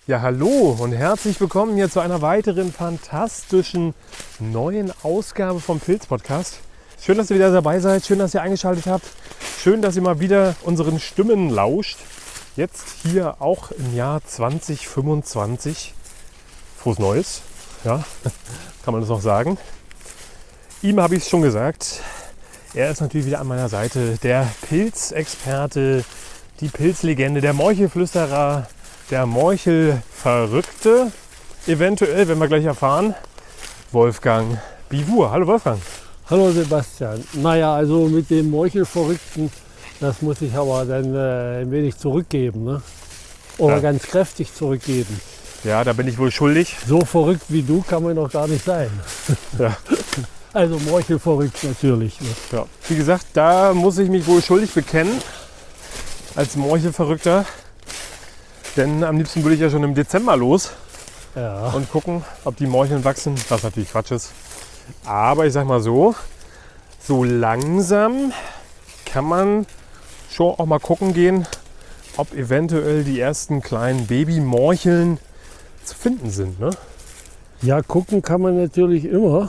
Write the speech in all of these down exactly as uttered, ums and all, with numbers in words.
Ja, hallo und herzlich willkommen hier zu einer weiteren fantastischen neuen Ausgabe vom Pilz-Podcast. Schön, dass ihr wieder dabei seid, schön, dass ihr eingeschaltet habt, schön, dass ihr mal wieder unseren Stimmen lauscht. Jetzt hier auch im Jahr zwanzig fünfundzwanzig. Frohes Neues, ja, kann man das noch sagen. Ihm habe ich es schon gesagt, er ist natürlich wieder an meiner Seite, der Pilzexperte, die Pilzlegende, der Morchelflüsterer, der Morchelverrückte, eventuell, wenn wir gleich erfahren, Wolfgang Bivur. Hallo Wolfgang. Hallo Sebastian. Naja, also mit dem Morchelverrückten, das muss ich aber dann äh, ein wenig zurückgeben, ne? Oder Ja. ganz kräftig zurückgeben. Ja, da bin ich wohl schuldig. So verrückt wie du kann man doch gar nicht sein. Ja. Also Morchelverrückt natürlich. Ne? Ja. Wie gesagt, da muss ich mich wohl schuldig bekennen, als Morchelverrückter. Denn am liebsten würde ich ja schon im Dezember los Ja. und gucken, ob die Morcheln wachsen, was natürlich Quatsch ist. Aber ich sag mal so, so langsam kann man schon auch mal gucken gehen, ob eventuell die ersten kleinen Babymorcheln zu finden sind. Ne? ja, gucken kann man natürlich immer.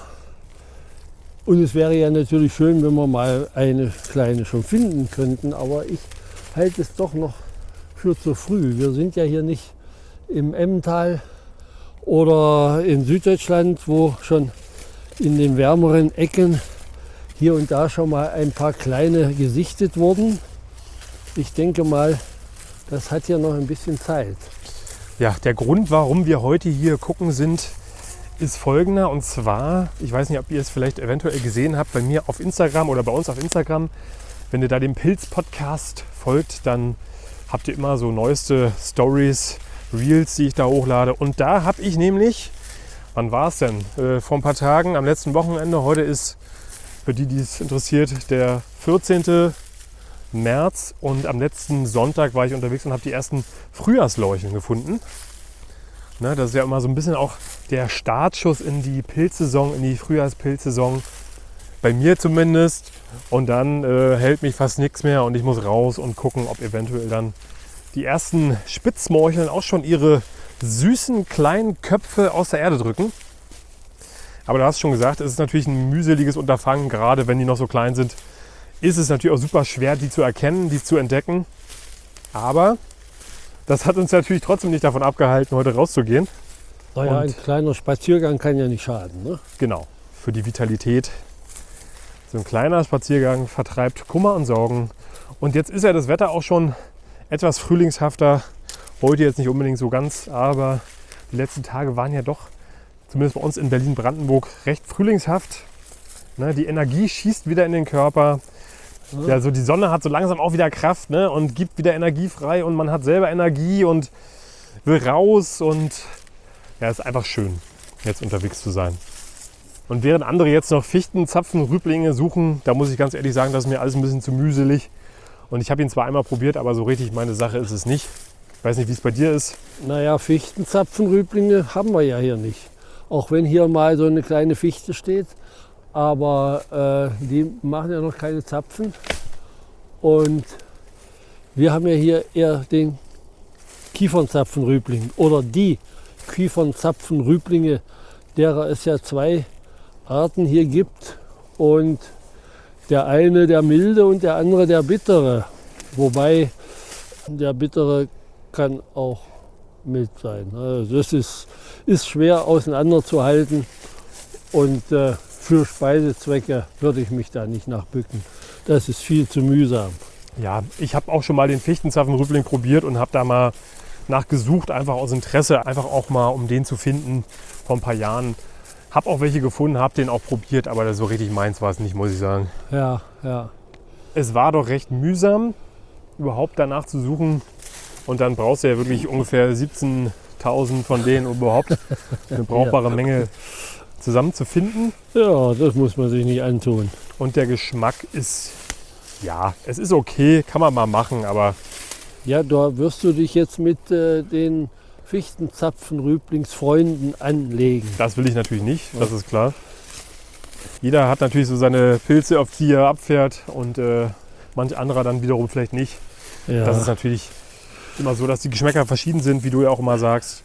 Und es wäre ja natürlich schön, wenn wir mal eine kleine schon finden könnten. Aber ich halte es doch noch für zu früh. Wir sind ja hier nicht im Emmental oder in Süddeutschland, wo schon in den wärmeren Ecken hier und da schon mal ein paar kleine gesichtet wurden. Ich denke mal, das hat ja noch ein bisschen Zeit. Ja, der Grund, warum wir heute hier gucken sind, ist folgender. Und zwar, ich weiß nicht, ob ihr es vielleicht eventuell gesehen habt, bei mir auf Instagram oder bei uns auf Instagram. Wenn ihr da dem Pilz-Podcast folgt, dann habt ihr immer so neueste Stories, Reels, die ich da hochlade. Und da habe ich nämlich, wann war es denn? Äh, vor ein paar Tagen, am letzten Wochenende. Heute ist, für die, die es interessiert, der vierzehnten März. Und am letzten Sonntag war ich unterwegs und habe die ersten Frühjahrslorchen gefunden. Ne, das ist ja immer so ein bisschen auch der Startschuss in die Pilzsaison, in die Frühjahrspilzsaison. Bei mir zumindest. Und dann äh, hält mich fast nichts mehr und ich muss raus und gucken, ob eventuell dann die ersten Spitzmorcheln auch schon ihre süßen kleinen Köpfe aus der Erde drücken. Aber du hast schon gesagt, es ist natürlich ein mühseliges Unterfangen, gerade wenn die noch so klein sind. Ist es natürlich auch super schwer, die zu erkennen, die zu entdecken. Aber das hat uns natürlich trotzdem nicht davon abgehalten, heute rauszugehen. Naja, Und- ein kleiner Spaziergang kann ja nicht schaden. Ne? Genau, für die Vitalität. So ein kleiner Spaziergang vertreibt Kummer und Sorgen. Und jetzt ist ja das Wetter auch schon etwas frühlingshafter. Heute jetzt nicht unbedingt so ganz, aber die letzten Tage waren ja doch, zumindest bei uns in Berlin-Brandenburg, recht frühlingshaft. Ne, die Energie schießt wieder in den Körper. Ja, so die Sonne hat so langsam auch wieder Kraft, ne, und gibt wieder Energie frei und man hat selber Energie und will raus. Und ja, es ist einfach schön, jetzt unterwegs zu sein. Und während andere jetzt noch Fichten, Zapfen, Rüblinge suchen, da muss ich ganz ehrlich sagen, das ist mir alles ein bisschen zu mühselig. Und ich habe ihn zwar einmal probiert, aber so richtig meine Sache ist es nicht. Ich weiß nicht, wie es bei dir ist. Naja, Fichtenzapfenrüblinge haben wir ja hier nicht. Auch wenn hier mal so eine kleine Fichte steht. Aber äh, die machen ja noch keine Zapfen. Und wir haben ja hier eher den Kiefernzapfenrübling oder die Kiefernzapfenrüblinge, derer es ja zwei Arten hier gibt. Und der eine der milde und der andere der bittere. Wobei der bittere kann auch mild sein. Also das ist, ist schwer auseinanderzuhalten. Und äh, für Speisezwecke würde ich mich da nicht nachbücken. Das ist viel zu mühsam. Ja, ich habe auch schon mal den Fichtenzapfenrübling probiert und habe da mal nachgesucht, einfach aus Interesse, einfach auch mal, um den zu finden vor ein paar Jahren. Habe auch welche gefunden, habe den auch probiert, aber so richtig meins war es nicht, muss ich sagen. Ja, ja. Es war doch recht mühsam, überhaupt danach zu suchen. Und dann brauchst du ja wirklich ungefähr siebzehntausend von denen, um überhaupt eine brauchbare Menge zusammenzufinden. Ja, das muss man sich nicht antun. Und der Geschmack ist, ja, es ist okay, kann man mal machen, aber Ja, da wirst du dich jetzt mit äh, den Fichtenzapfenrüblingsfreunden anlegen. das will ich natürlich nicht, das ist klar. Jeder hat natürlich so seine Pilze, auf die er abfährt und äh, manch anderer dann wiederum vielleicht nicht. Ja. Das ist natürlich immer so, dass die Geschmäcker verschieden sind, wie du ja auch immer sagst.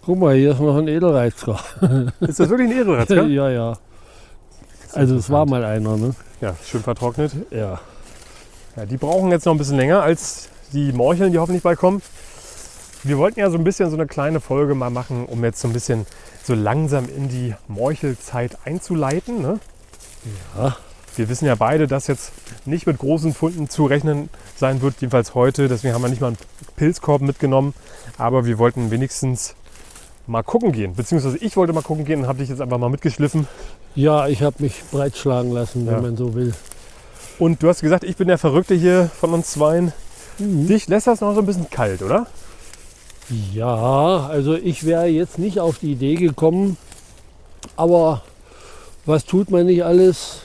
Guck mal, hier ist noch ein Edelreizker. Ist das wirklich ein Edelreizker? Ja, ja. Also es war mal einer, ne? Ja, schön vertrocknet. Ja. Ja, die brauchen jetzt noch ein bisschen länger als die Morcheln, die hoffentlich bald kommen. Wir wollten ja so ein bisschen so eine kleine Folge mal machen, um jetzt so ein bisschen so langsam in die Morchelzeit einzuleiten. Ne? Ja. Wir wissen ja beide, dass jetzt nicht mit großen Funden zu rechnen sein wird, jedenfalls heute. Deswegen haben wir nicht mal einen Pilzkorb mitgenommen. Aber wir wollten wenigstens mal gucken gehen. Beziehungsweise ich wollte mal gucken gehen und habe dich jetzt einfach mal mitgeschliffen. Ja, ich habe mich breitschlagen lassen, wenn Ja. man so will. Und du hast gesagt, ich bin der Verrückte hier von uns zweien. Mhm. Dich lässt das noch so ein bisschen kalt, oder? Ja, also ich wäre jetzt nicht auf die Idee gekommen, aber was tut man nicht alles,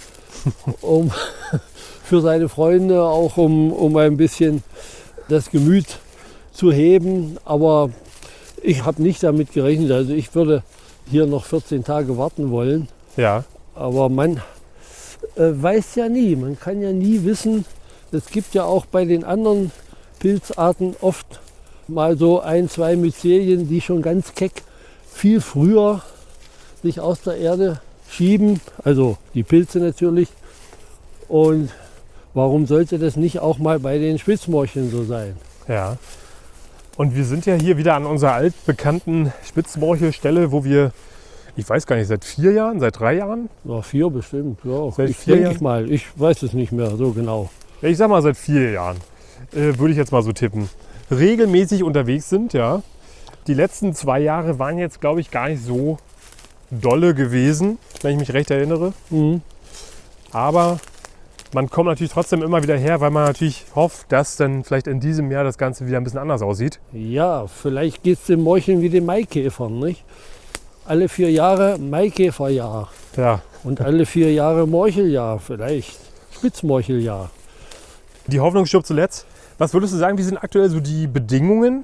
um für seine Freunde, auch um, um ein bisschen das Gemüt zu heben. Aber ich habe nicht damit gerechnet. Also ich würde hier noch vierzehn Tage warten wollen. Ja. Aber man äh, weiß ja nie, man kann ja nie wissen. Es gibt ja auch bei den anderen Pilzarten oft mal so ein, zwei Myzelien, die schon ganz keck viel früher sich aus der Erde schieben. Also die Pilze natürlich. Und warum sollte das nicht auch mal bei den Spitzmorcheln so sein? Ja. Und wir sind ja hier wieder an unserer altbekannten Spitzmorchelstelle, wo wir, ich weiß gar nicht, seit vier Jahren, seit drei Jahren? Ja, vier bestimmt. Ja, Seit ich vier denke Jahren? ich mal. Ich weiß es nicht mehr so genau. Ja, ich sag mal seit vier Jahren, äh, würde ich jetzt mal so tippen. Regelmäßig unterwegs sind, ja. Die letzten zwei Jahre waren jetzt, glaube ich, gar nicht so dolle gewesen, wenn ich mich recht erinnere. Mhm. Aber man kommt natürlich trotzdem immer wieder her, weil man natürlich hofft, dass dann vielleicht in diesem Jahr das Ganze wieder ein bisschen anders aussieht. Ja, vielleicht geht es den Morcheln wie den Maikäfern, nicht? Alle vier Jahre Maikäferjahr Ja. und alle vier Jahre Morcheljahr vielleicht. Spitzmorcheljahr. Die Hoffnung stirbt zuletzt. Was würdest du sagen, wie sind aktuell so die Bedingungen?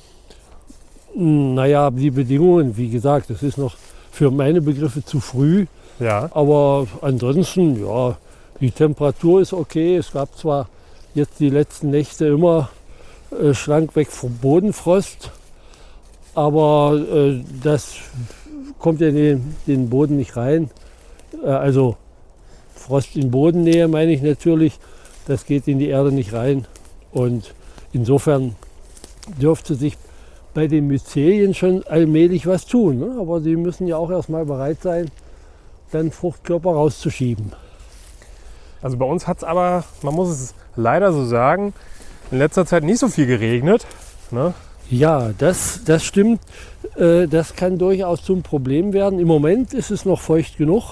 Naja, die Bedingungen, wie gesagt, das ist noch für meine Begriffe zu früh. Ja. Aber ansonsten, ja, die Temperatur ist okay. Es gab zwar jetzt die letzten Nächte immer äh, schlankweg vom Bodenfrost, aber äh, das kommt ja in den, den Boden nicht rein. Äh, also Frost in Bodennähe meine ich natürlich, das geht in die Erde nicht rein. Und insofern dürfte sich bei den Myzelien schon allmählich was tun. Ne? Aber sie müssen ja auch erstmal bereit sein, dann Fruchtkörper rauszuschieben. Also bei uns hat es aber, man muss es leider so sagen, in letzter Zeit nicht so viel geregnet. Ne? Ja, das, das stimmt. Äh, das kann durchaus zum Problem werden. Im Moment ist es noch feucht genug,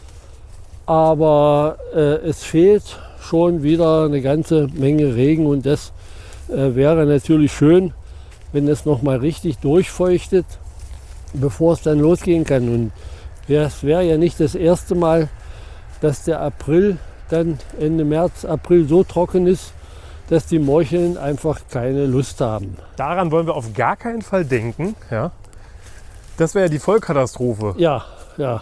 aber äh, es fehlt schon wieder eine ganze Menge Regen und das äh, wäre natürlich schön, wenn es noch mal richtig durchfeuchtet, bevor es dann losgehen kann. Und es wäre ja nicht das erste Mal, dass der April dann Ende März, April so trocken ist, dass die Morcheln einfach keine Lust haben. Daran wollen wir auf gar keinen Fall denken. Ja? Das wäre ja die Vollkatastrophe. Ja, ja.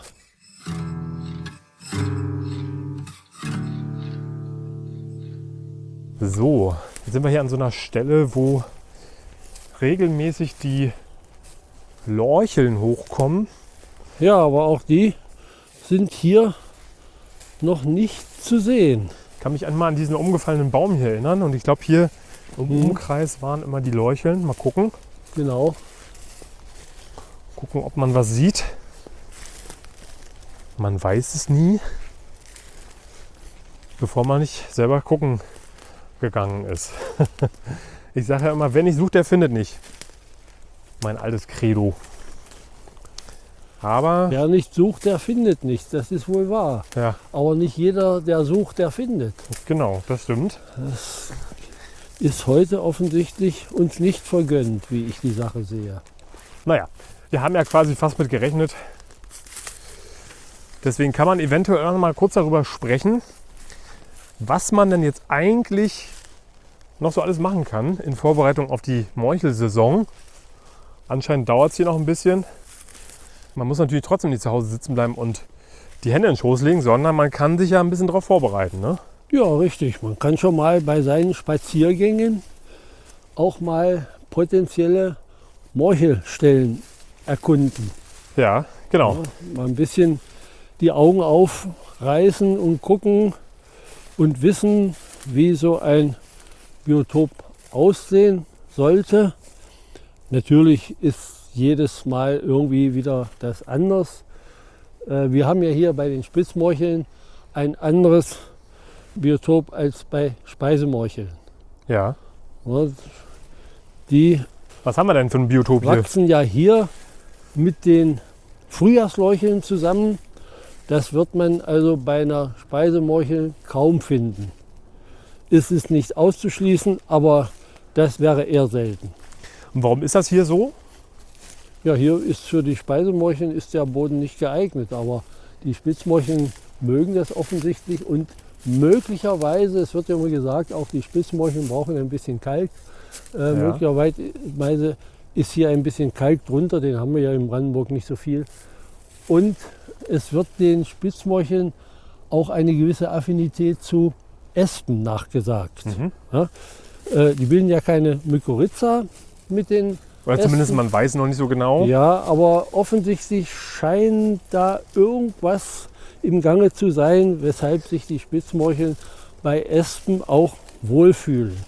So, jetzt sind wir hier an so einer Stelle, wo regelmäßig die Lorcheln hochkommen. Ja, aber auch die sind hier noch nicht zu sehen. Ich kann mich einmal an diesen umgefallenen Baum hier erinnern. Und ich glaube, hier im Mhm. Umkreis waren immer die Lorcheln. Mal gucken. Genau. Gucken, ob man was sieht. Man weiß es nie, bevor man nicht selber gucken gegangen ist. Ich sage ja immer, wer nicht sucht, der findet nicht. Mein altes Credo. Aber Wer nicht sucht, der findet nichts. Das ist wohl wahr. ja, Aber nicht jeder, der sucht, der findet. genau, das stimmt. Das ist heute offensichtlich uns nicht vergönnt, wie ich die Sache sehe. Naja, wir haben ja quasi fast mit gerechnet. Deswegen kann man eventuell noch mal kurz darüber sprechen, was man denn jetzt eigentlich noch so alles machen kann in Vorbereitung auf die Morchelsaison. Anscheinend dauert es hier noch ein bisschen. Man muss natürlich trotzdem nicht zu Hause sitzen bleiben und die Hände in den Schoß legen, sondern man kann sich ja ein bisschen darauf vorbereiten. Ne? Ja, richtig. Man kann schon mal bei seinen Spaziergängen auch mal potenzielle Morchelstellen erkunden. Ja, genau. Ja, mal ein bisschen die Augen aufreißen und gucken und wissen, wie so ein Biotop aussehen sollte. Natürlich ist jedes Mal irgendwie wieder das anders. Äh, wir haben ja hier bei den Spitzmorcheln ein anderes Biotop als bei Speisemorcheln. Ja. Ja, die Was haben wir denn für ein Biotop hier? wachsen ja hier mit den Frühjahrslorcheln zusammen. Das wird man also bei einer Speisemorchel kaum finden. Es ist nicht auszuschließen, aber das wäre eher selten. Und warum ist das hier so? Ja, hier ist für die Speisemorcheln ist der Boden nicht geeignet, aber die Spitzmorcheln mögen das offensichtlich und möglicherweise, es wird ja immer gesagt, auch die Spitzmorcheln brauchen ein bisschen Kalk. Äh, Ja. Möglicherweise ist hier ein bisschen Kalk drunter, den haben wir ja in Brandenburg nicht so viel. Und es wird den Spitzmorcheln auch eine gewisse Affinität zu Espen nachgesagt. Mhm. Ja, äh, die bilden ja keine Mykorrhiza mit den Oder zumindest Espen. man weiß noch nicht so genau. Ja, aber offensichtlich scheint da irgendwas im Gange zu sein, weshalb sich die Spitzmorcheln bei Espen auch wohlfühlen.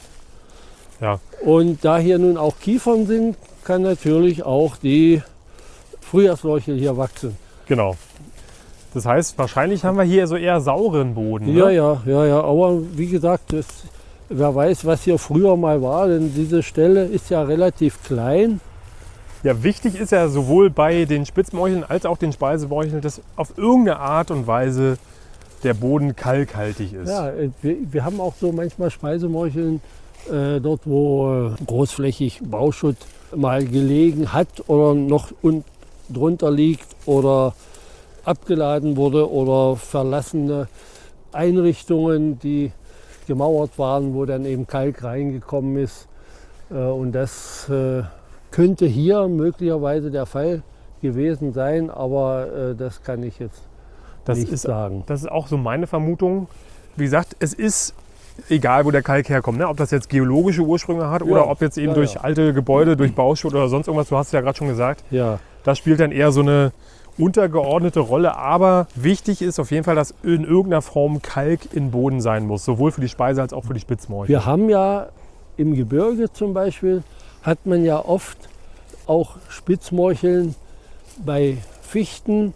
Ja. Und da hier nun auch Kiefern sind, kann natürlich auch die Frühjahrslorchel hier wachsen. Genau. Das heißt, wahrscheinlich haben wir hier so eher sauren Boden. Ja, Ne? ja, ja, ja. Aber wie gesagt, das, wer weiß, was hier früher mal war, denn diese Stelle ist ja relativ klein. Ja, wichtig ist ja sowohl bei den Spitzmorcheln als auch den Speisemorcheln, dass auf irgendeine Art und Weise der Boden kalkhaltig ist. Ja, äh, wir, wir haben auch so manchmal Speisemorcheln äh, dort, wo äh, großflächig Bauschutt mal gelegen hat oder noch un drunter liegt oder abgeladen wurde oder verlassene Einrichtungen, die gemauert waren, wo dann eben Kalk reingekommen ist. Äh, und das äh, könnte hier möglicherweise der Fall gewesen sein, aber äh, das kann ich jetzt Das nicht ist, sagen. das ist auch so meine Vermutung. Wie gesagt, es ist egal, wo der Kalk herkommt. Ne? Ob das jetzt geologische Ursprünge hat Ja, oder ob jetzt eben ja, durch ja. alte Gebäude, durch Bauschutt oder sonst irgendwas. Du hast es ja gerade schon gesagt. Ja, Das spielt dann eher so eine untergeordnete Rolle. Aber wichtig ist auf jeden Fall, dass in irgendeiner Form Kalk in Boden sein muss. Sowohl für die Speise als auch für die Spitzmorchel. wir haben ja im Gebirge zum Beispiel, hat man ja oft auch Spitzmorcheln bei Fichten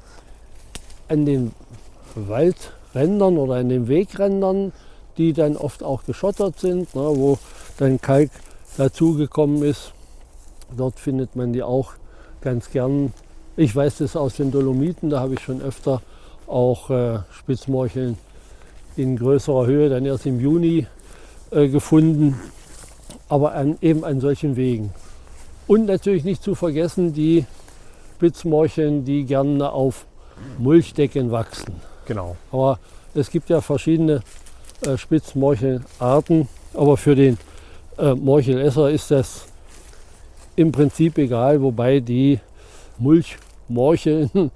an den Waldrändern oder an den Wegrändern, die dann oft auch geschottert sind, ne, wo dann Kalk dazugekommen ist. Dort findet man die auch ganz gern. Ich weiß das aus den Dolomiten, da habe ich schon öfter auch äh, Spitzmorcheln in größerer Höhe, dann erst im Juni äh, gefunden, aber an, eben an solchen Wegen. Und natürlich nicht zu vergessen die Spitzmorcheln, die gerne auf Mulchdecken wachsen. Genau. Aber es gibt ja verschiedene äh, Spitzmorchelarten, aber für den äh, Morchelesser ist das im Prinzip egal, wobei die Mulchmorcheln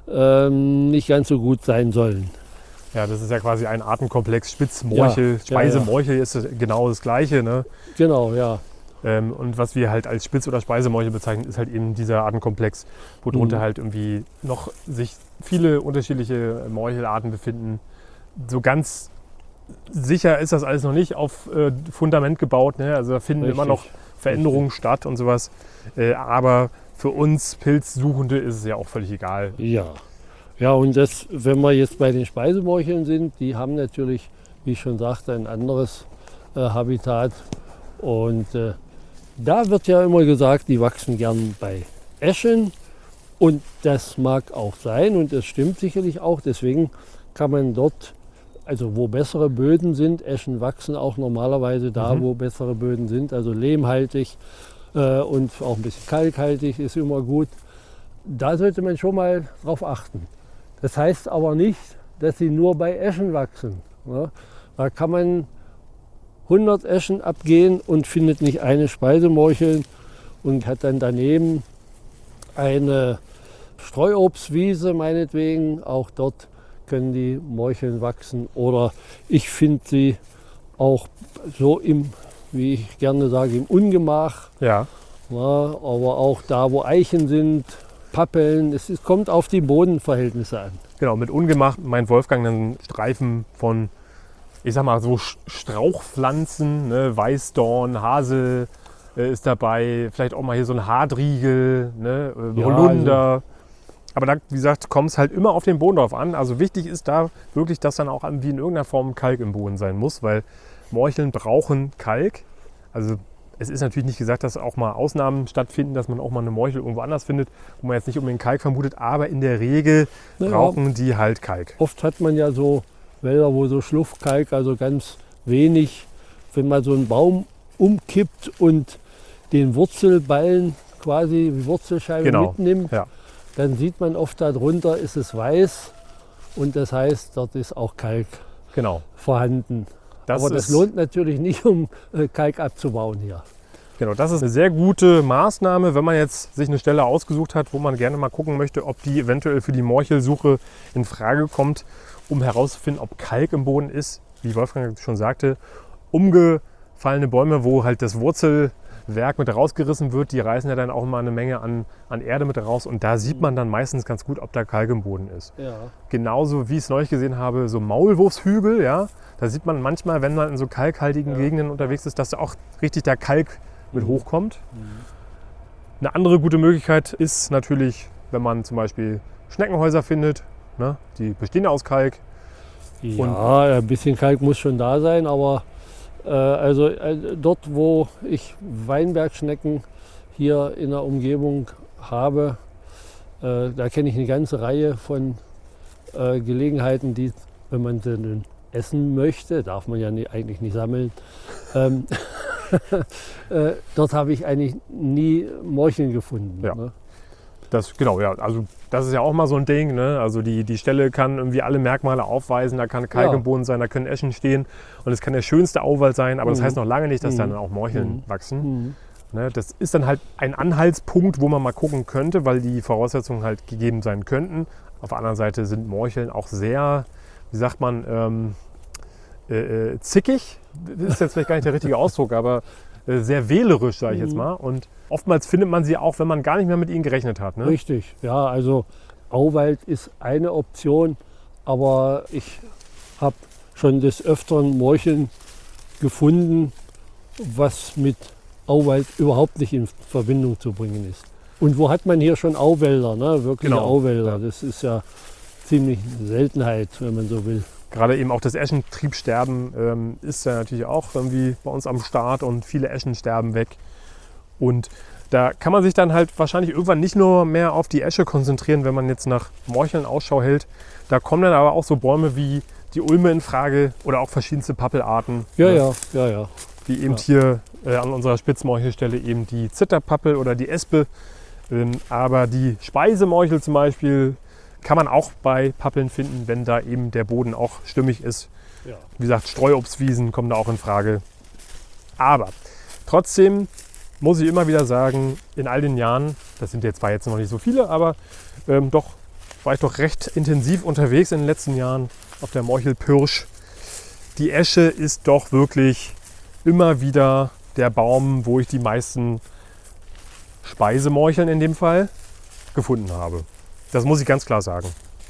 ähm, nicht ganz so gut sein sollen. Ja, das ist ja quasi ein Artenkomplex. Spitzmorchel, Ja, Speisemorchel ist genau das Gleiche. Ne? Genau, ja. Ähm, und was wir halt als Spitz- oder Speisemorchel bezeichnen, ist halt eben dieser Artenkomplex, wo drunter Mhm. halt irgendwie noch sich viele unterschiedliche Morchelarten befinden. So ganz sicher ist das alles noch nicht auf äh, Fundament gebaut. Ne? Also da finden Richtig. immer noch Veränderungen statt und sowas. Äh, aber für uns Pilzsuchende ist es ja auch völlig egal. Ja. Ja, und das, wenn wir jetzt bei den Speisemorcheln sind, die haben natürlich, wie ich schon sagte, ein anderes äh, Habitat. Und äh, da wird ja immer gesagt, die wachsen gern bei Eschen. Und das mag auch sein und das stimmt sicherlich auch. Deswegen kann man dort, also wo bessere Böden sind, Eschen wachsen auch normalerweise da, Mhm. wo bessere Böden sind, also lehmhaltig äh, und auch ein bisschen kalkhaltig ist immer gut. Da sollte man schon mal drauf achten. Das heißt aber nicht, dass sie nur bei Eschen wachsen. Ja, da kann man hundert Eschen abgehen und findet nicht eine Speisemorchel und hat dann daneben eine Streuobstwiese meinetwegen. Auch dort können die Morcheln wachsen. Oder ich finde sie auch so im, wie ich gerne sage, im Ungemach. Ja. Ja, aber auch da, wo Eichen sind, Pappeln, es ist, kommt auf die Bodenverhältnisse an. Genau, mit ungemacht meint Wolfgang dann Streifen von, ich sag mal, so Strauchpflanzen, ne? Weißdorn, Hasel äh, ist dabei, vielleicht auch mal hier so ein Hadriegel, ne? äh, Ja, Holunder. also- Aber da, wie gesagt, kommt es halt immer auf den Boden drauf an. Also wichtig ist da wirklich, dass dann auch wie in irgendeiner Form Kalk im Boden sein muss, weil Morcheln brauchen Kalk. Also es ist natürlich nicht gesagt, dass auch mal Ausnahmen stattfinden, dass man auch mal eine Morchel irgendwo anders findet, wo man jetzt nicht unbedingt Kalk vermutet, aber in der Regel Ja. brauchen die halt Kalk. Oft hat man ja so Wälder, wo so Schluffkalk, also ganz wenig, wenn man so einen Baum umkippt und den Wurzelballen quasi, die Wurzelscheibe Genau, mitnimmt, ja. dann sieht man oft darunter ist es weiß und das heißt, dort ist auch Kalk Genau. vorhanden. Das Aber das ist, lohnt natürlich nicht, um äh, Kalk abzubauen hier. Genau, das ist eine sehr gute Maßnahme, wenn man jetzt sich eine Stelle ausgesucht hat, wo man gerne mal gucken möchte, ob die eventuell für die Morchelsuche in Frage kommt, um herauszufinden, ob Kalk im Boden ist. Wie Wolfgang schon sagte, umgefallene Bäume, wo halt das Wurzelwerk mit rausgerissen wird, die reißen ja dann auch immer eine Menge an, an Erde mit raus und da sieht man dann meistens ganz gut, ob da Kalk im Boden ist. Ja. Genauso wie ich es neulich gesehen habe, so Maulwurfshügel, ja, da sieht man manchmal, wenn man in so kalkhaltigen Ja. Gegenden unterwegs ist, dass da auch richtig der Kalk mit hochkommt. Eine andere gute Möglichkeit ist natürlich, wenn man zum Beispiel Schneckenhäuser findet, ne, die bestehen ja aus Kalk. Ja, ein bisschen Kalk muss schon da sein, aber äh, also äh, dort, wo ich Weinbergschnecken hier in der Umgebung habe, äh, da kenne ich eine ganze Reihe von äh, Gelegenheiten, die, wenn man sie denn essen möchte, darf man ja nie, eigentlich nicht sammeln, ähm, äh, dort habe ich eigentlich nie Morcheln gefunden. Ja. Ne? Das, genau, ja, also das ist ja auch mal so ein Ding, ne? Also die, die Stelle kann irgendwie alle Merkmale aufweisen, da kann Kalk Ja. im Boden sein, da können Eschen stehen und es kann der schönste Auwald sein, aber das Mhm. heißt noch lange nicht, dass Mhm. da dann auch Morcheln Mhm. wachsen. Mhm. Ne? Das ist dann halt ein Anhaltspunkt, wo man mal gucken könnte, weil die Voraussetzungen halt gegeben sein könnten. Auf der anderen Seite sind Morcheln auch sehr, wie sagt man, ähm, äh, äh, zickig, das ist jetzt vielleicht gar nicht der richtige Ausdruck, aber äh, sehr wählerisch, sage ich jetzt Mhm. mal. Und oftmals findet man sie auch, wenn man gar nicht mehr mit ihnen gerechnet hat. Ne? Richtig, ja, also Auwald ist eine Option, aber ich habe schon des Öfteren Morcheln gefunden, was mit Auwald überhaupt nicht in Verbindung zu bringen ist. Und wo hat man hier schon Auwälder, ne? Wirkliche Genau, Auwälder, ja. das ist ja ziemlich eine Seltenheit, wenn man so will. Gerade eben auch das Eschentriebsterben ähm, ist ja natürlich auch irgendwie bei uns am Start und viele Eschen sterben weg. Und da kann man sich dann halt wahrscheinlich irgendwann nicht nur mehr auf die Esche konzentrieren, wenn man jetzt nach Morcheln Ausschau hält. Da kommen dann aber auch so Bäume wie die Ulme in Frage oder auch verschiedenste Pappelarten. Ja, ne? ja, ja, ja. Wie eben Ja. hier äh, an unserer Spitzmorchelstelle eben die Zitterpappel oder die Espe. Ähm, aber die Speisemorchel zum Beispiel kann man auch bei Pappeln finden, wenn da eben der Boden auch stimmig ist. Ja. Wie gesagt, Streuobstwiesen kommen da auch in Frage. Aber trotzdem muss ich immer wieder sagen, in all den Jahren, das sind jetzt zwar jetzt noch nicht so viele, aber ähm, doch war ich doch recht intensiv unterwegs in den letzten Jahren auf der Morchelpirsch. Die Esche ist doch wirklich immer wieder der Baum, wo ich die meisten Speisemorcheln in dem Fall gefunden habe. Das muss ich ganz klar sagen.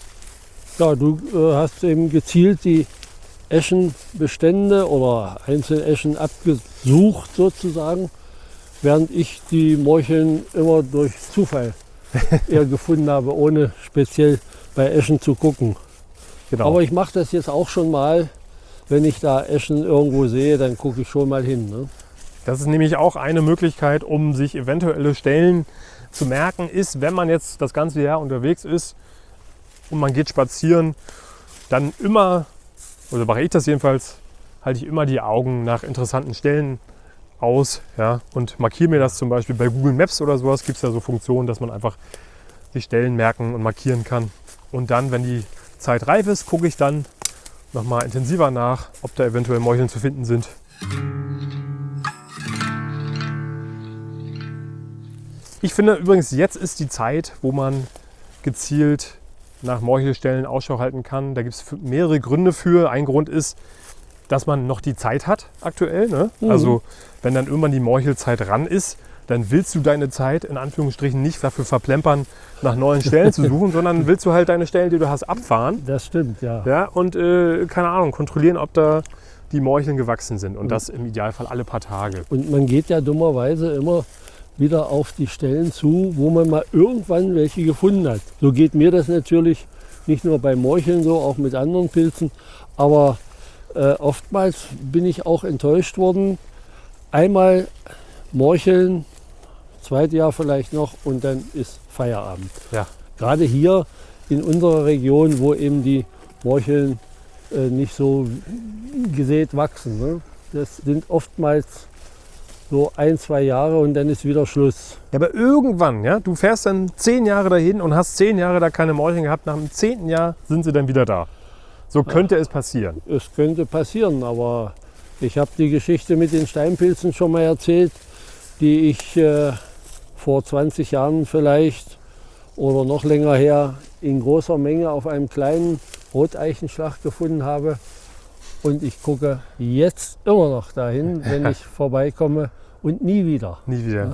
Ja, du äh, hast eben gezielt die Eschenbestände oder Einzeleschen abgesucht sozusagen, während ich die Morcheln immer durch Zufall eher gefunden habe, ohne speziell bei Eschen zu gucken. Genau. Aber ich mache das jetzt auch schon mal, wenn ich da Eschen irgendwo sehe, dann gucke ich schon mal hin. Ne? Das ist nämlich auch eine Möglichkeit, um sich eventuelle Stellen zu merken, ist, wenn man jetzt das ganze Jahr unterwegs ist und man geht spazieren, dann immer, oder mache ich das jedenfalls, halte ich immer die Augen nach interessanten Stellen aus, ja, und markiere mir das zum Beispiel bei Google Maps oder sowas, gibt es ja so Funktionen, dass man einfach sich Stellen merken und markieren kann. Und dann, wenn die Zeit reif ist, gucke ich dann nochmal intensiver nach, ob da eventuell Morcheln zu finden sind. Ich finde übrigens, jetzt ist die Zeit, wo man gezielt nach Morchelstellen Ausschau halten kann. Da gibt es mehrere Gründe für. Ein Grund ist, dass man noch die Zeit hat aktuell. Ne? Mhm. Also wenn dann irgendwann die Morchelzeit ran ist, dann willst du deine Zeit in Anführungsstrichen nicht dafür verplempern, nach neuen Stellen zu suchen, sondern willst du halt deine Stellen, die du hast, abfahren. Das stimmt, ja. Ja, und äh, keine Ahnung, kontrollieren, ob da die Morcheln gewachsen sind. Und das im Idealfall alle paar Tage. Und man geht ja dummerweise immer wieder auf die Stellen zu, wo man mal irgendwann welche gefunden hat. So geht mir das natürlich nicht nur bei Morcheln so, auch mit anderen Pilzen. Aber äh, oftmals bin ich auch enttäuscht worden. Einmal Morcheln, zweites Jahr vielleicht noch und dann ist Feierabend. Ja. Gerade hier in unserer Region, wo eben die Morcheln äh, nicht so gesät wachsen. Ne? Das sind oftmals so ein, zwei Jahre und dann ist wieder Schluss. Ja, aber irgendwann, ja, du fährst dann zehn Jahre dahin und hast zehn Jahre da keine Morcheln gehabt. Nach dem zehnten Jahr sind sie dann wieder da. So könnte ja. es passieren. Es könnte passieren, aber ich habe die Geschichte mit den Steinpilzen schon mal erzählt, die ich äh, vor zwanzig Jahren vielleicht oder noch länger her in großer Menge auf einem kleinen Roteichenschlag gefunden habe. Und ich gucke jetzt immer noch dahin, wenn ich vorbeikomme und nie wieder. Nie wieder.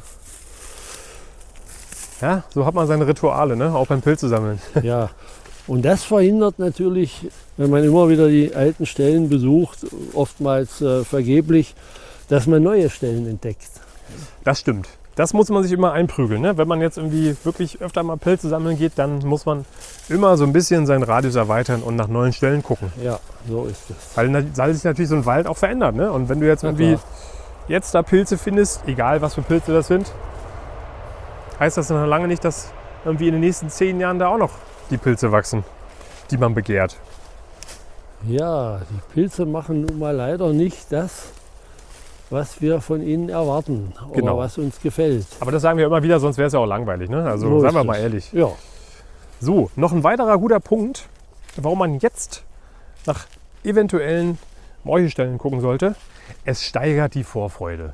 Ja, ja, so hat man seine Rituale, ne? Auch beim Pilze sammeln. Ja, und das verhindert natürlich, wenn man immer wieder die alten Stellen besucht, oftmals äh, vergeblich, dass man neue Stellen entdeckt. Das stimmt. Das muss man sich immer einprügeln. Ne? Wenn man jetzt irgendwie wirklich öfter mal Pilze sammeln geht, dann muss man immer so ein bisschen seinen Radius erweitern und nach neuen Stellen gucken. Ja, so ist es. Weil, weil sich natürlich so ein Wald auch verändert. Ne? Und wenn du jetzt irgendwie jetzt da Pilze findest, egal was für Pilze das sind, heißt das noch lange nicht, dass irgendwie in den nächsten zehn Jahren da auch noch die Pilze wachsen, die man begehrt. Ja, die Pilze machen nun mal leider nicht das, was wir von ihnen erwarten oder genau. was uns gefällt. Aber das sagen wir immer wieder, sonst wäre es ja auch langweilig. Ne? Also so seien wir es. mal ehrlich. Ja. So, noch ein weiterer guter Punkt, warum man jetzt nach eventuellen Morchelstellen gucken sollte. Es steigert die Vorfreude.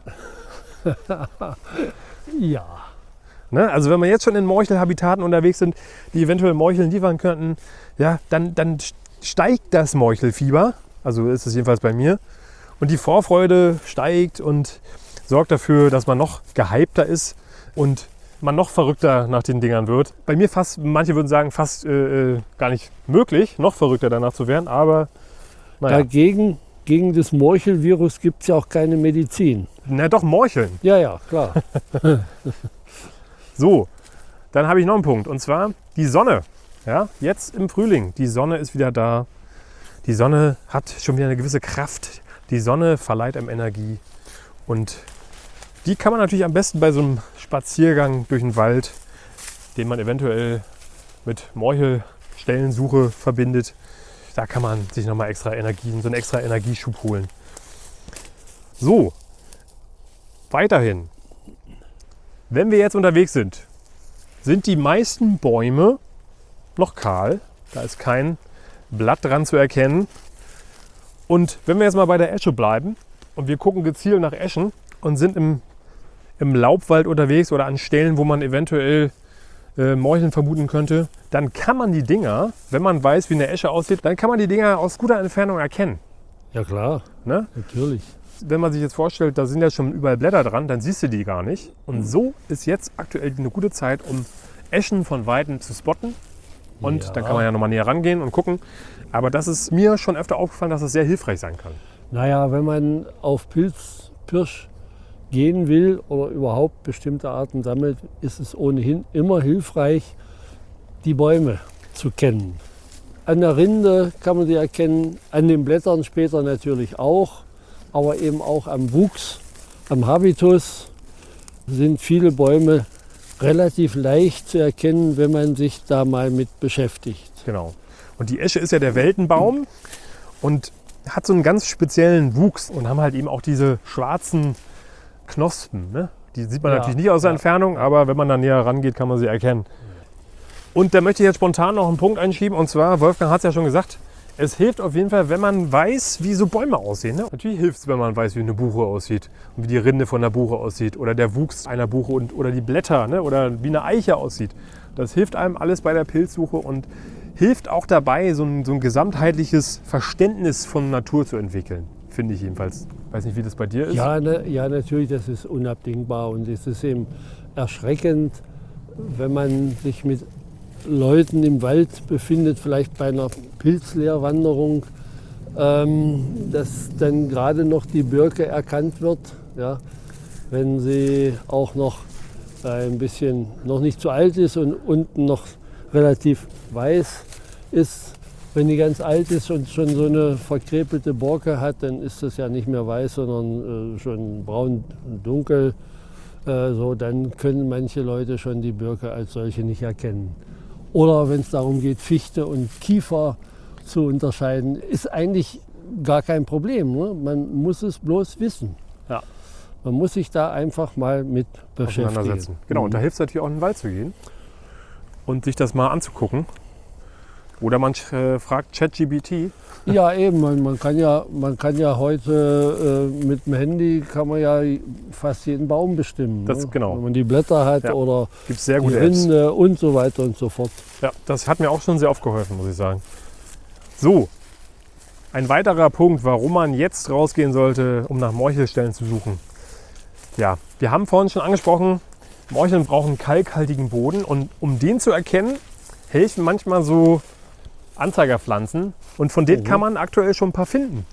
Ja. Ne? Also wenn man jetzt schon in Morchelhabitaten unterwegs sind, die eventuell Morcheln liefern könnten, ja, dann, dann steigt das Morchelfieber. Also ist es jedenfalls bei mir. Und die Vorfreude steigt und sorgt dafür, dass man noch gehypter ist und man noch verrückter nach den Dingern wird. Bei mir fast, manche würden sagen, fast äh, gar nicht möglich, noch verrückter danach zu werden. Aber naja. Dagegen, gegen das Morchelvirus gibt es ja auch keine Medizin. Na doch, Morcheln. Ja, ja, klar. So, dann habe ich noch einen Punkt. Und zwar die Sonne. Ja, jetzt im Frühling. Die Sonne ist wieder da. Die Sonne hat schon wieder eine gewisse Kraft. Die Sonne verleiht einem Energie und die kann man natürlich am besten bei so einem Spaziergang durch den Wald, den man eventuell mit Morchelstellensuche verbindet, da kann man sich nochmal extra Energien, so einen extra Energieschub holen. So, weiterhin, wenn wir jetzt unterwegs sind, sind die meisten Bäume noch kahl, da ist kein Blatt dran zu erkennen. Und wenn wir jetzt mal bei der Esche bleiben und wir gucken gezielt nach Eschen und sind im, im Laubwald unterwegs oder an Stellen, wo man eventuell äh, Morcheln vermuten könnte, dann kann man die Dinger, wenn man weiß, wie eine Esche aussieht, dann kann man die Dinger aus guter Entfernung erkennen. Ja klar, ne? Natürlich. Wenn man sich jetzt vorstellt, da sind ja schon überall Blätter dran, dann siehst du die gar nicht. Und so ist jetzt aktuell eine gute Zeit, um Eschen von Weitem zu spotten. Und ja. dann kann man ja nochmal näher rangehen und gucken. Aber das ist mir schon öfter aufgefallen, dass es sehr hilfreich sein kann. Naja, wenn man auf Pilz, Pirsch gehen will oder überhaupt bestimmte Arten sammelt, ist es ohnehin immer hilfreich, die Bäume zu kennen. An der Rinde kann man sie erkennen, an den Blättern später natürlich auch, aber eben auch am Wuchs, am Habitus sind viele Bäume relativ leicht zu erkennen, wenn man sich da mal mit beschäftigt. Genau. Und die Esche ist ja der Weltenbaum und hat so einen ganz speziellen Wuchs und haben halt eben auch diese schwarzen Knospen. Ne? Die sieht man ja, natürlich nicht aus der ja. Entfernung, aber wenn man da näher rangeht, kann man sie erkennen. Und da möchte ich jetzt spontan noch einen Punkt einschieben. Und zwar, Wolfgang hat es ja schon gesagt, es hilft auf jeden Fall, wenn man weiß, wie so Bäume aussehen. Ne? Natürlich hilft es, wenn man weiß, wie eine Buche aussieht und wie die Rinde von der Buche aussieht oder der Wuchs einer Buche und, oder die Blätter, ne? Oder wie eine Eiche aussieht. Das hilft einem alles bei der Pilzsuche und hilft auch dabei, so ein, so ein gesamtheitliches Verständnis von Natur zu entwickeln. finde ich jedenfalls. Weiß nicht, wie das bei dir ist. Ja, ne, ja, natürlich, das ist unabdingbar und es ist eben erschreckend, wenn man sich mit Leuten im Wald befindet, vielleicht bei einer Pilzleerwanderung, ähm, dass dann gerade noch die Birke erkannt wird, ja, wenn sie auch noch äh, ein bisschen noch nicht zu alt ist und unten noch relativ weiß ist. Wenn die ganz alt ist und schon so eine verkrepelte Borke hat, dann ist das ja nicht mehr weiß, sondern äh, schon braun dunkel. Äh, so, dann können manche Leute schon die Birke als solche nicht erkennen. Oder wenn es darum geht, Fichte und Kiefer zu unterscheiden, ist eigentlich gar kein Problem. Ne? Man muss es bloß wissen. Ja. Man muss sich da einfach mal mit beschäftigen. Genau, und da hilft es natürlich auch, in den Wald zu gehen und sich das mal anzugucken. Oder man äh, fragt ChatGPT. Ja, eben. Man, man, kann ja, man kann ja heute äh, mit dem Handy kann man ja fast jeden Baum bestimmen. Das, ne? genau. Wenn man die Blätter hat Ja. oder Gibt's sehr die gute Apps. Rinde und so weiter und so fort. Ja, das hat mir auch schon sehr oft geholfen, muss ich sagen. So, ein weiterer Punkt, warum man jetzt rausgehen sollte, um nach Morchelstellen zu suchen. Ja, wir haben vorhin schon angesprochen, Morcheln brauchen kalkhaltigen Boden und um den zu erkennen, helfen manchmal so Anzeigerpflanzen und von denen Mhm. kann man aktuell schon ein paar finden.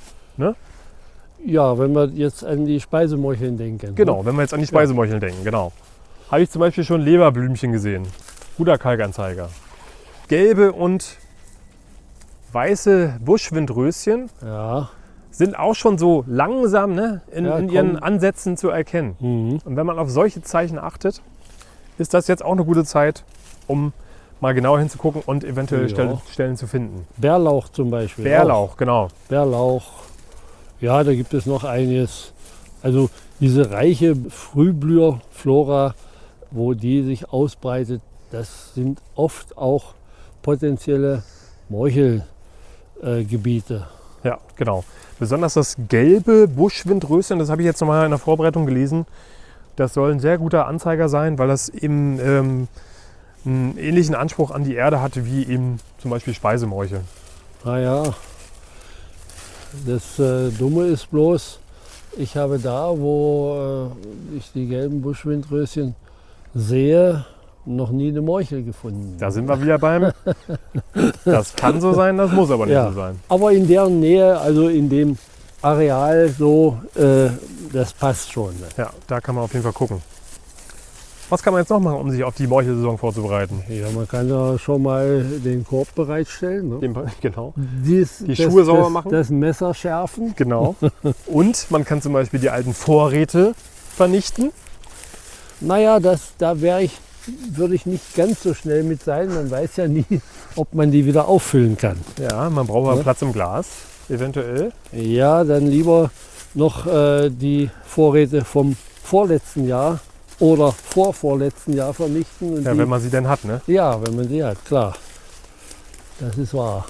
Ja, wenn wir jetzt an die Speisemorcheln denken. Genau, wenn wir jetzt an die Speisemorcheln denken, genau. Habe ich zum Beispiel schon Leberblümchen gesehen. Guter Kalkanzeiger. Gelbe und weiße Buschwindröschen Ja. sind auch schon so langsam ne, in, Ja, in ihren komm. Ansätzen zu erkennen. Mhm. Und wenn man auf solche Zeichen achtet, ist das jetzt auch eine gute Zeit, um mal genauer hinzugucken und eventuell Ja. Stellen, Stellen zu finden. Bärlauch zum Beispiel. Bärlauch, genau. Auch. Bärlauch. Ja, da gibt es noch einiges. Also diese reiche Frühblüherflora, wo die sich ausbreitet, das sind oft auch potenzielle Morchelgebiete. Ja, genau. Besonders das gelbe Buschwindröschen, das habe ich jetzt nochmal in der Vorbereitung gelesen. Das soll ein sehr guter Anzeiger sein, weil das eben ähm, einen ähnlichen Anspruch an die Erde hatte wie eben zum Beispiel Speisemorcheln. Naja, das äh, Dumme ist bloß, ich habe da, wo äh, ich die gelben Buschwindröschen sehe, noch nie eine Morchel gefunden. Da sind wir wieder beim. Das kann so sein, das muss aber nicht Ja. so sein. Aber in deren Nähe, also in dem Areal so, äh, das passt schon. Ne? Ja, da kann man auf jeden Fall gucken. Was kann man jetzt noch machen, um sich auf die Morchelsaison vorzubereiten? Ja, man kann ja schon mal den Korb bereitstellen. Ne? Dem- Genau. Dies, Die Schuhe sauber das, machen. Das Messer schärfen. Genau. Und man kann zum Beispiel die alten Vorräte vernichten. Naja, das, da wäre ich, würde ich nicht ganz so schnell mit sein. Man weiß ja nie, ob man die wieder auffüllen kann. Ja, man braucht aber Ja. Platz im Glas, eventuell. Ja, dann lieber noch äh, die Vorräte vom vorletzten Jahr oder vorvorletzten Jahr vernichten. Und Ja, die, wenn man sie denn hat, ne? ja, wenn man sie hat, klar. Das ist wahr.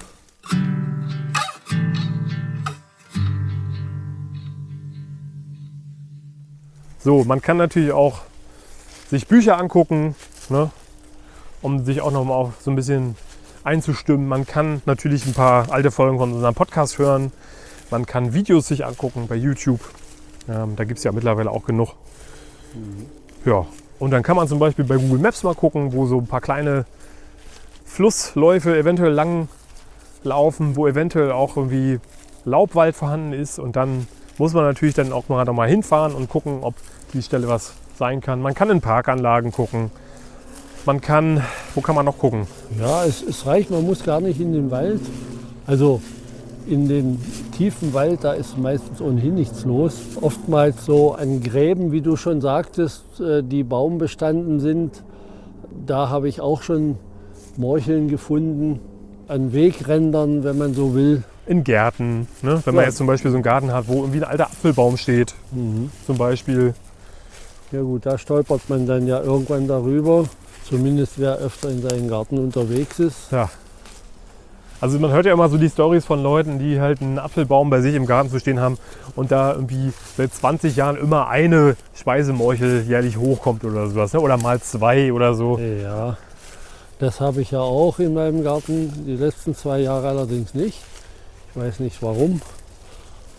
So, man kann natürlich auch sich Bücher angucken, ne? Um sich auch noch mal auf so ein bisschen einzustimmen. Man kann natürlich ein paar alte Folgen von unserem Podcast hören. Man kann Videos sich angucken bei YouTube. Ähm, da gibt es ja mittlerweile auch genug. Ja, und dann kann man zum Beispiel bei Google Maps mal gucken, wo so ein paar kleine Flussläufe eventuell lang laufen, wo eventuell auch irgendwie Laubwald vorhanden ist. Und dann muss man natürlich dann auch mal, da mal hinfahren und gucken, ob die Stelle was sein kann. Man kann in Parkanlagen gucken. Man kann, wo kann man noch gucken? Ja, es, es reicht, man muss gar nicht in den Wald. Also in den tiefen Wald, da ist meistens ohnehin nichts los. Oftmals so an Gräben, wie du schon sagtest, äh, die baumbestanden sind. Da habe ich auch schon Morcheln gefunden. An Wegrändern, wenn man so will. In Gärten, ne? Wenn man Ja. jetzt zum Beispiel so einen Garten hat, wo irgendwie ein alter Apfelbaum steht, zum Beispiel. Ja gut, da stolpert man dann ja irgendwann darüber. Zumindest wer öfter in seinen Garten unterwegs ist. Ja. Also man hört ja immer so die Storys von Leuten, die halt einen Apfelbaum bei sich im Garten zu stehen haben und da irgendwie seit zwanzig Jahren immer eine Speisemorchel jährlich hochkommt oder sowas, ne? Oder mal zwei oder so. Ja, das habe ich ja auch in meinem Garten, die letzten zwei Jahre allerdings nicht. Ich weiß nicht warum.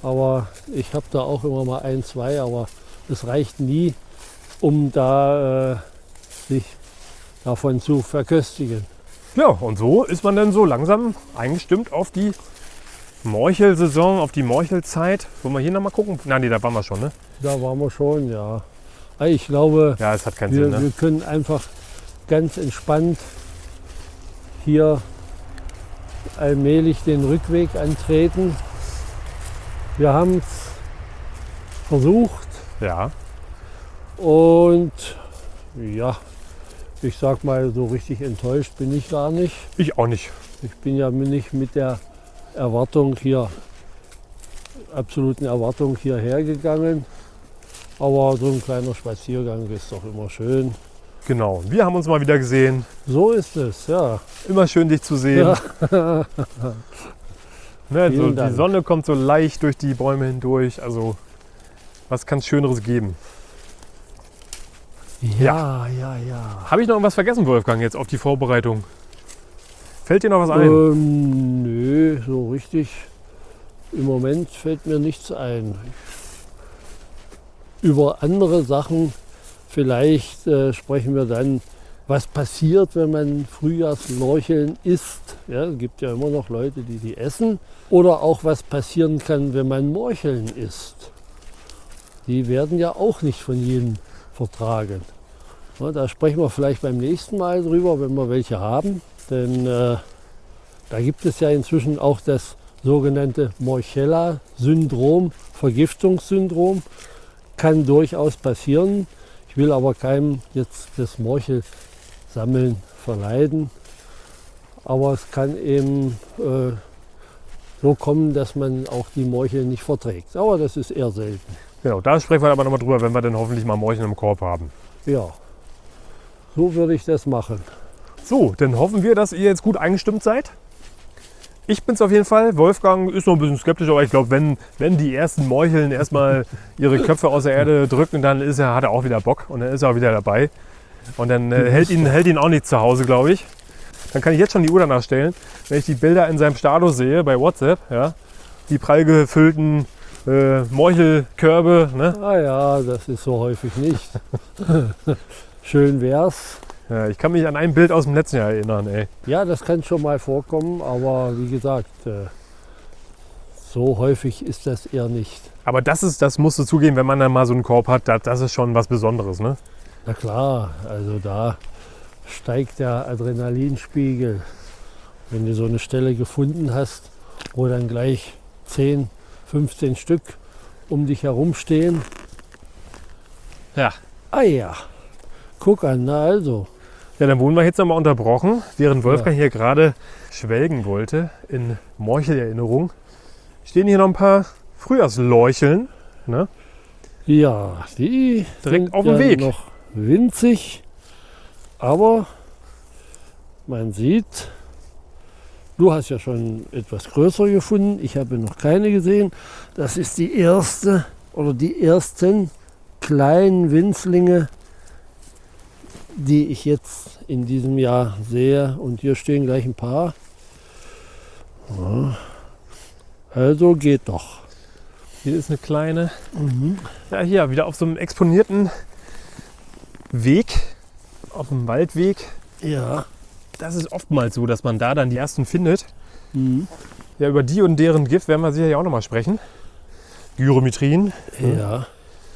Aber ich habe da auch immer mal ein, zwei, aber es reicht nie, um da äh, sich davon zu verköstigen. Ja, und so ist man dann so langsam eingestimmt auf die Morchelsaison, auf die Morchelzeit. Wollen wir hier nochmal gucken? Nein, nee, da waren wir schon, ne? Da waren wir schon, ja. Ich glaube, Ja, es hat keinen wir, Sinn, ne? wir können einfach ganz entspannt hier allmählich den Rückweg antreten. Wir haben es versucht Ja, und ja, ich sag mal, so richtig enttäuscht bin ich gar nicht. ich auch nicht. Ich bin ja nicht mit der Erwartung hier, absoluten Erwartung hierher gegangen. Aber so ein kleiner Spaziergang ist doch immer schön. Genau, wir haben uns mal wieder gesehen. So ist es, ja. Immer schön, dich zu sehen. Ja. Ne, so, Vielen die Dank. Sonne kommt so leicht durch die Bäume hindurch. Also, was kann es Schöneres geben? Ja, ja, ja. Habe ich noch irgendwas vergessen, Wolfgang, jetzt auf die Vorbereitung? Fällt dir noch was ein? Ähm, nö, so richtig. Im Moment fällt mir nichts ein. Über andere Sachen vielleicht äh, sprechen wir dann, was passiert, wenn man Frühjahrslorcheln isst. Ja, es gibt ja immer noch Leute, die die essen. Oder auch was passieren kann, wenn man Morcheln isst. Die werden ja auch nicht von jedem vertragen. Ja, da sprechen wir vielleicht beim nächsten Mal drüber, wenn wir welche haben. Denn äh, da gibt es ja inzwischen auch das sogenannte Morchella-Syndrom, Vergiftungssyndrom. Kann durchaus passieren. Ich will aber keinem jetzt das Morchelsammeln verleiden. Aber es kann eben äh, so kommen, dass man auch die Morchel nicht verträgt. Aber das ist eher selten. Genau, da sprechen wir aber nochmal drüber, wenn wir dann hoffentlich mal Morcheln im Korb haben. Ja, so würde ich das machen. So, dann hoffen wir, dass ihr jetzt gut eingestimmt seid. Ich bin es auf jeden Fall. Wolfgang ist noch ein bisschen skeptisch, aber ich glaube, wenn, wenn die ersten Morcheln erstmal ihre Köpfe aus der Erde drücken, dann ist er, hat er auch wieder Bock und dann ist er auch wieder dabei. Und dann äh, hält, ihn, hält ihn auch nicht zu Hause, glaube ich. Dann kann ich jetzt schon die Uhr danach stellen, wenn ich die Bilder in seinem Status sehe bei WhatsApp. Ja, die prall gefüllten äh, Morchelkörbe. Ne? Ah ja, das ist so häufig nicht. Schön wär's. Ja, ich kann mich an ein Bild aus dem letzten Jahr erinnern. Ey. Ja, das kann schon mal vorkommen, aber wie gesagt, äh, so häufig ist das eher nicht. Aber das, ist, das musst du zugeben, wenn man dann mal so einen Korb hat, das, das ist schon was Besonderes. Ne? Na klar, also da steigt der Adrenalinspiegel. Wenn du so eine Stelle gefunden hast, wo dann gleich zehn, fünfzehn Stück um dich herum stehen. Ja. Ah ja, guck an, na also. Ja, dann wurden wir jetzt nochmal unterbrochen, während Wolfgang ja. hier gerade schwelgen wollte in Morchelerinnerung. Stehen hier noch ein paar Frühjahrslorcheln. Ne? Ja, die direkt sind auf dem ja Weg. Noch winzig, aber man sieht, du hast ja schon etwas größer gefunden. Ich habe noch keine gesehen. Das ist die erste oder die ersten kleinen Winzlinge, die ich jetzt in diesem Jahr sehe. Und hier stehen gleich ein paar. Ja. Also geht doch. Hier ist eine kleine. Mhm. Ja, hier wieder auf so einem exponierten Weg, auf dem Waldweg. Ja. Das ist oftmals so, dass man da dann die ersten findet. Mhm. Ja, über die und deren Gift werden wir sicher auch nochmal sprechen. Gyrometrin. Ja.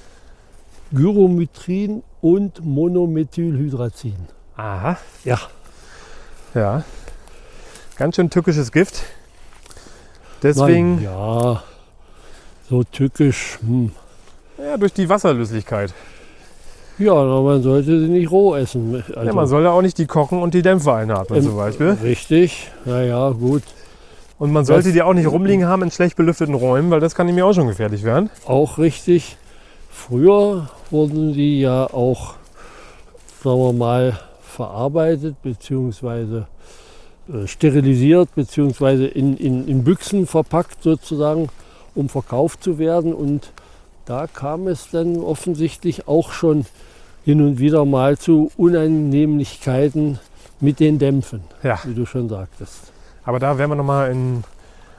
Gyrometrin und Monomethylhydrazin. Aha. Ja. Ja. Ganz schön tückisches Gift. Deswegen. Nein, ja, so tückisch. Hm. Ja, durch die Wasserlöslichkeit. Ja, aber man sollte sie nicht roh essen. Also, Ja, man soll ja auch nicht die kochen und die Dämpfe einatmen ähm, zum Beispiel. Richtig, naja, gut. Und man sollte Das- die auch nicht rumliegen haben in schlecht belüfteten Räumen, weil das kann nämlich auch schon gefährlich werden. Auch richtig. Früher wurden die ja auch, sagen wir mal, verarbeitet bzw. äh, sterilisiert bzw. In, in, in Büchsen verpackt sozusagen, um verkauft zu werden. Und da kam es dann offensichtlich auch schon hin und wieder mal zu Unannehmlichkeiten mit den Dämpfen, Ja, wie du schon sagtest. aber da werden wir nochmal in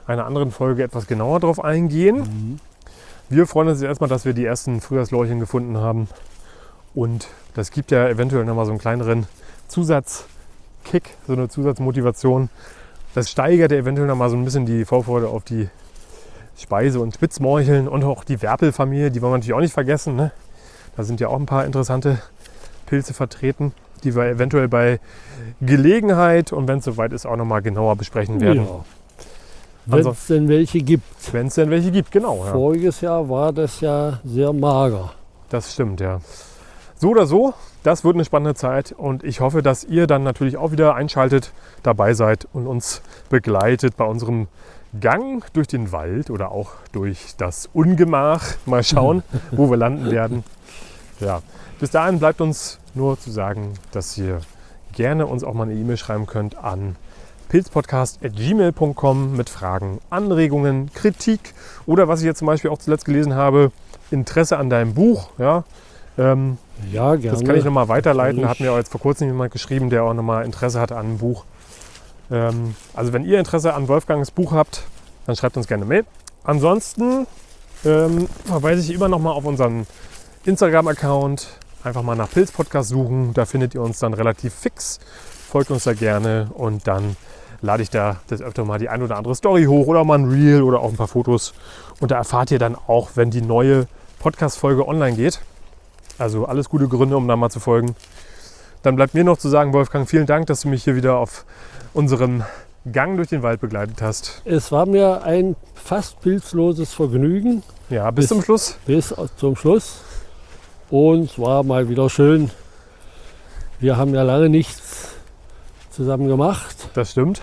einer anderen Folge etwas genauer drauf eingehen. Mhm. Wir freuen uns erstmal, dass wir die ersten Frühjahrslorchen gefunden haben. Und das gibt ja eventuell nochmal so einen kleineren Zusatzkick, so eine Zusatzmotivation. Das steigert ja eventuell nochmal so ein bisschen die Vorfreude auf die Speise- und Spitzmorcheln und auch die Werpelfamilie, die wollen wir natürlich auch nicht vergessen. Ne? Da sind ja auch ein paar interessante Pilze vertreten, die wir eventuell bei Gelegenheit und wenn es soweit ist, auch nochmal genauer besprechen werden. Ja. Wenn es denn welche gibt. Wenn es denn welche gibt, genau. Ja. Voriges Jahr war das ja sehr mager. Das stimmt, ja. So oder so, das wird eine spannende Zeit und ich hoffe, dass ihr dann natürlich auch wieder einschaltet, dabei seid und uns begleitet bei unserem Gang durch den Wald oder auch durch das Ungemach. Mal schauen, wo wir landen werden. Ja, bis dahin bleibt uns nur zu sagen, dass ihr gerne uns auch mal eine E-Mail schreiben könnt an pilzpodcast at gmail punkt com mit Fragen, Anregungen, Kritik oder was ich jetzt zum Beispiel auch zuletzt gelesen habe, Interesse an deinem Buch. Ja, ähm, ja gerne. Das kann ich nochmal weiterleiten. Da hat Natürlich. mir auch jetzt vor kurzem jemand geschrieben, der auch nochmal Interesse hatte an einem Buch. Ähm, also wenn ihr Interesse an Wolfgangs Buch habt, dann schreibt uns gerne eine Mail. Ansonsten ähm, verweise ich immer nochmal auf unseren Instagram-Account. Einfach mal nach Pilzpodcast suchen. Da findet ihr uns dann relativ fix. Folgt uns da gerne und dann lade ich da das öfter mal die ein oder andere Story hoch oder mal ein Reel oder auch ein paar Fotos. Und da erfahrt ihr dann auch, wenn die neue Podcast-Folge online geht. Also alles gute Gründe, um da mal zu folgen. Dann bleibt mir noch zu sagen, Wolfgang, vielen Dank, dass du mich hier wieder auf unserem Gang durch den Wald begleitet hast. Es war mir ein fast pilzloses Vergnügen. Ja, bis, bis zum Schluss. Bis zum Schluss. Und es war mal wieder schön. Wir haben ja lange nichts zusammen gemacht. Das stimmt.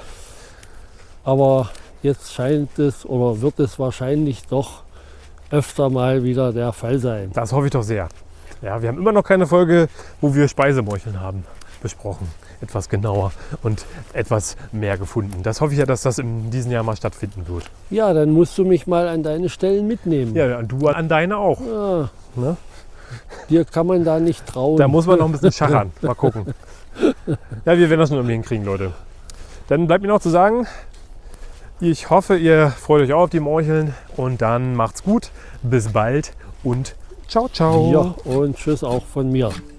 Aber jetzt scheint es oder wird es wahrscheinlich doch öfter mal wieder der Fall sein. Das hoffe ich doch sehr. Ja, wir haben immer noch keine Folge, wo wir Speisemorcheln haben besprochen. Etwas genauer und etwas mehr gefunden. Das hoffe ich ja, dass das in diesem Jahr mal stattfinden wird. Ja, dann musst du mich mal an deine Stellen mitnehmen. Ja, und du an deine auch. Ja, Ne? dir kann man da nicht trauen. Da muss man noch ein bisschen schachern. Mal gucken. Ja, wir werden das schon irgendwie hinkriegen, Leute. Dann bleibt mir noch zu sagen, ich hoffe, ihr freut euch auch auf die Morcheln und dann macht's gut. Bis bald und ciao, ciao. Ja, und tschüss auch von mir.